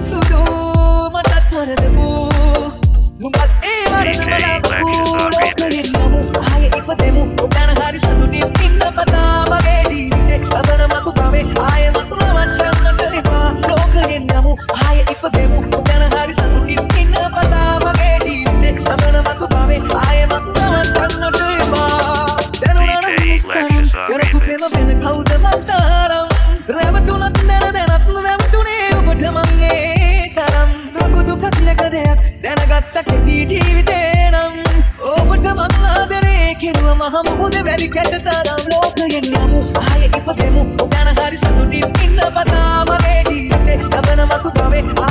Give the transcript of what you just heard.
සුදු මටත් හරදමු නුඹත් ඒ වරණ මනාපු ලෝකයෙන් නමු ආයේ ඉපදෙමු ඔබන හරි සතුටින් ඉන්න පතා මගේ ජීවිතේ අබන මතු පවේ ආයේ මතු නවත්තන්නට එපා ලෝකයෙන් නමු ආයේ ඉපදෙමු ඔබන හරි සතුටින් ඉන්න පතා මගේ ජීවිතේ අබන මතු පවේ ආයේ මතු නවත්තන්නට එපා දැනුණා ඉස්තරම් යරකු ප්‍රේම වෙන කවුද මන්තරම් රැවටුණත් දැනත් රැවටුනේ ඔබට මං ඒ තරම් දුක දුකක් නැක දෙයක් දැනගත්ත කෙටි ජීවිතේ නම් ඔබට මං ආදරේ කෙරුව මහ මුහුද වැලි කැට තරම් ලෝකයෙන් නමු ආයේ ඉපදෙමු ඔබන හරි සතුටින් ඉන්න පතා මගේ ජීවිතේ ලබන මතු පවේ